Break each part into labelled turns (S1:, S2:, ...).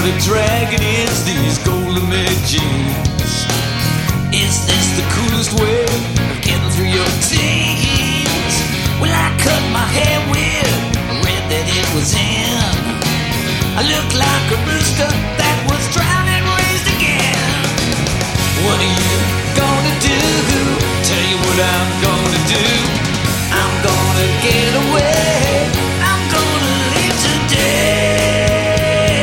S1: the dragon is these golden jeans. Is this the coolest way of getting through your teens? Well, I cut my hair weird, read that it was in. I look like a rooster that was drowned and raised again. What are you gonna do? Tell you what I'm gonna do. I'm gonna get away. I'm gonna live today.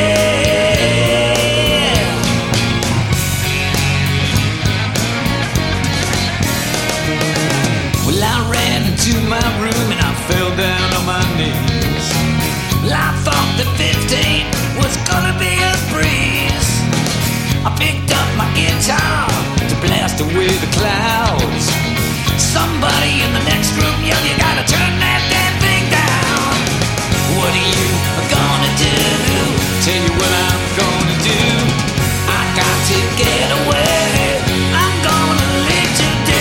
S1: Well, I ran into my room and I fell down on my knees. Well, I thought that 15 was gonna be a breeze. I picked up my guitar to blast away the clouds. Somebody in the next room yelled, "You gotta turn that damn thing down." What are you gonna do? Tell you what I'm gonna do. I got to get away. I'm gonna live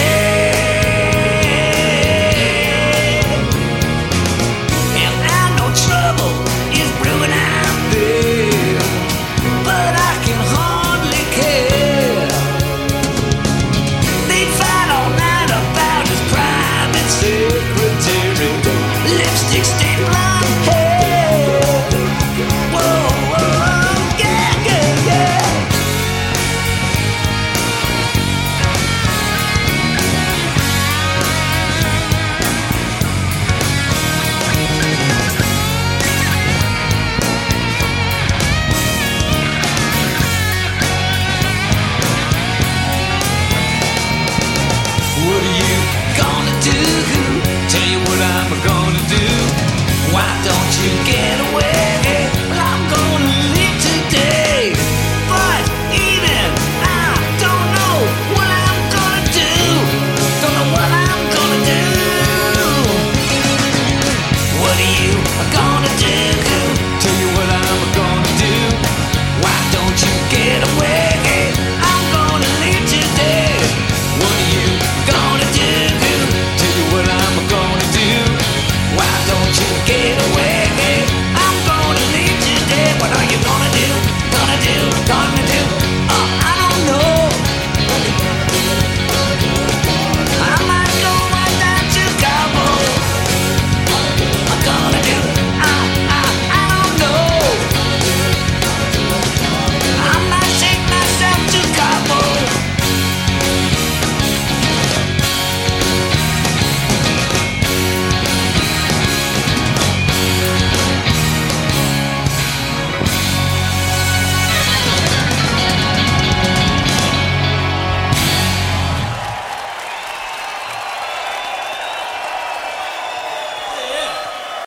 S1: today. And I know trouble is brewing out there, but I can hardly care. They fight all night about his private secretary, lipstick stained blonde hair. Whoa, whoa, yeah, yeah, yeah. What are you gonna do? Tell you what I'm gonna do. Why don't you get away?